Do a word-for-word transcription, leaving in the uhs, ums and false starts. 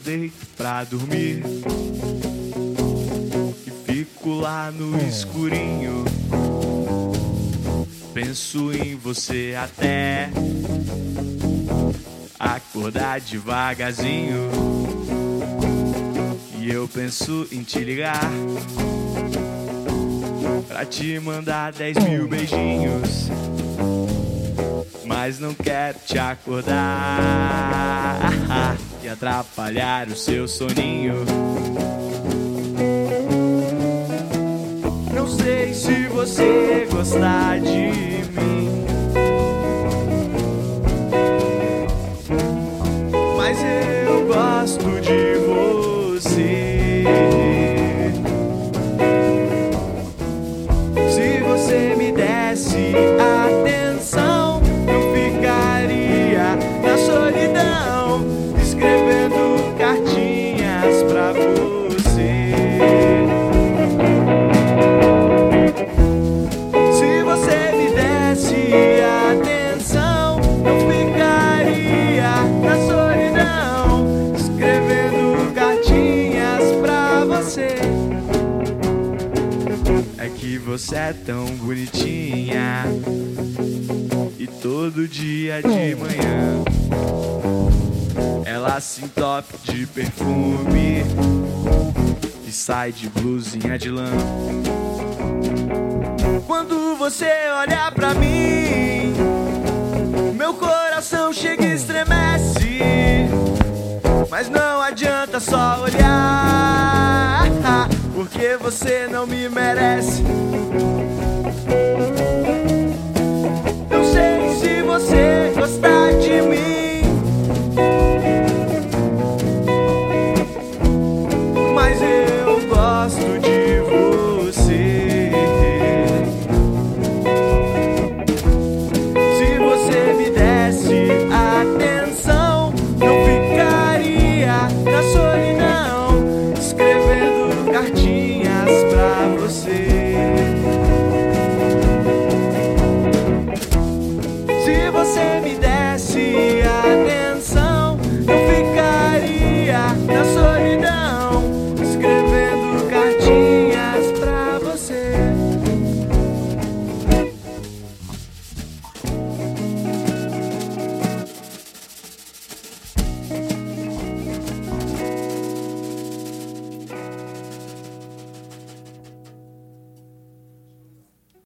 deito pra dormir e fico lá no escurinho. Penso em você até acordar devagarzinho. E eu penso em te ligar pra te mandar dez mil beijinhos, mas não quero te acordar e atrapalhar o seu soninho. Não sei se você gostar de mim, mas eu gosto de você. Se você me desse atenção, eu ficaria na solidão, escrevendo cartinhas pra você. Se você me desse atenção, eu ficaria na solidão, escrevendo cartinhas pra você. É que você é tão bonitinha, e todo dia de manhã ela se entope de perfume e sai de blusinha de lã. Quando você olha pra mim, meu coração chega e estremece, mas não adianta só olhar, porque você não me merece. Não sei se você gostar de mim,